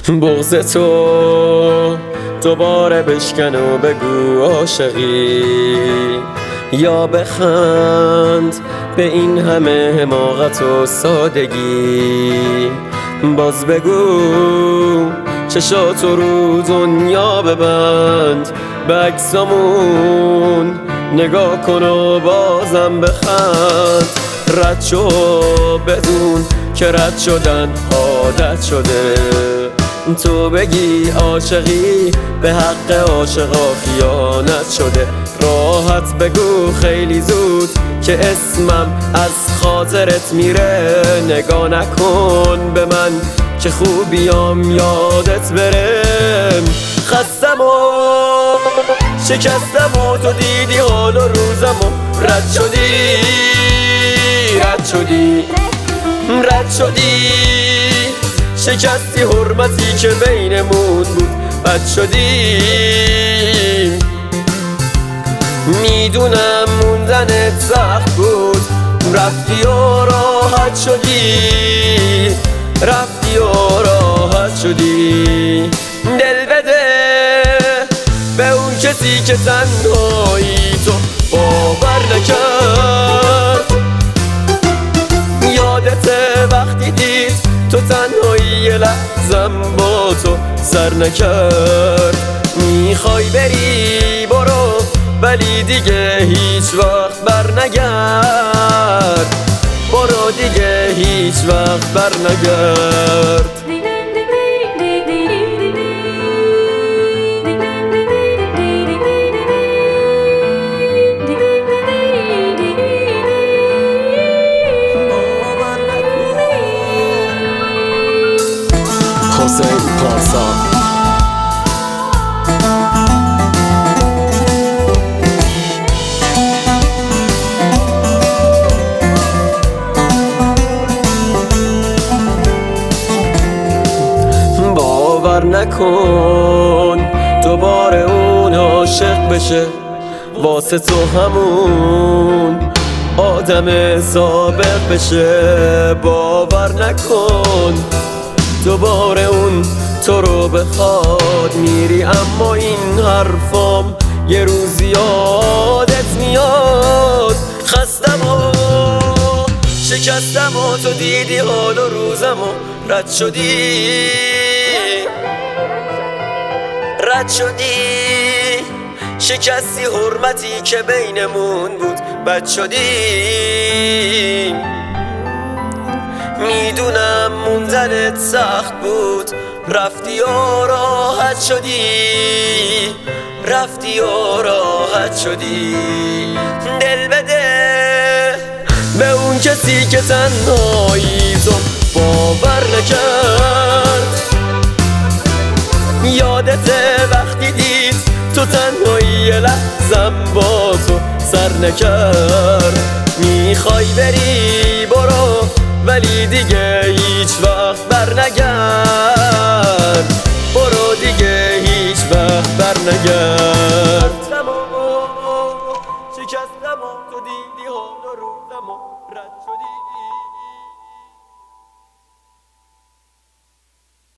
بغض تو دوباره بشکن و بگو عاشقی، یا بخند به این همه حماقت و سادگی. باز بگو چشاتو رو دنیا ببند، به عکسامون نگاه کن و بازم بخند. رد شو بدون که رد شدن عادت شده، تو بگی عاشقی به حق عاشقا خیانت شده. راحت بگو خیلی زود که اسمم از خاطرت میره، نگاه نکن به من که خوبیام یادت برم. خستم و شکستم و تو دیدی حال و روزم و رد شدی، رد شدی، رد شدی. شکستی حرمتی که بینمون بود، بد شدی. میدونم موندنت سخت بود، رفتی و راحت شدی، رفتی و راحت شدی. دل بده به اون کسی که تنهایی تو باور نکرد. یادته وقتی دید تو تنهایی یه لحظم با تو سر نکرد. میخوای بری برو ولی دیگه هیچ وقت بر نگرد، برو دیگه هیچ وقت بر نگرد. حسین پارسا. باور نکن دوباره اون عاشق بشه واسه تو، همون آدم سابق بشه. باور نکن دوباره اون تو رو بخواد، میری اما این حرفام یه روزی یادت میاد. خستم و شکستم و تو دیدی حال و روزم و رد شدی، رد شدی. شکستی حرمتی که بینمون بود، بد شدی. میدونم موندنت سخت بود، رفتی و راحت شدی، رفتی و راحت شدی. دل بده به اون کسی که تنهایی تو باور نکرد. یادته وقتی دید تو تنهایی یه لحظم با تو سر نکرد. میخوای بری برو ولی دیگه هیچ وقت بر نگرد، برو دیگه هیچ وقت بر نگرد. شکستم و تو دیدی حال و روزم و رد شدی.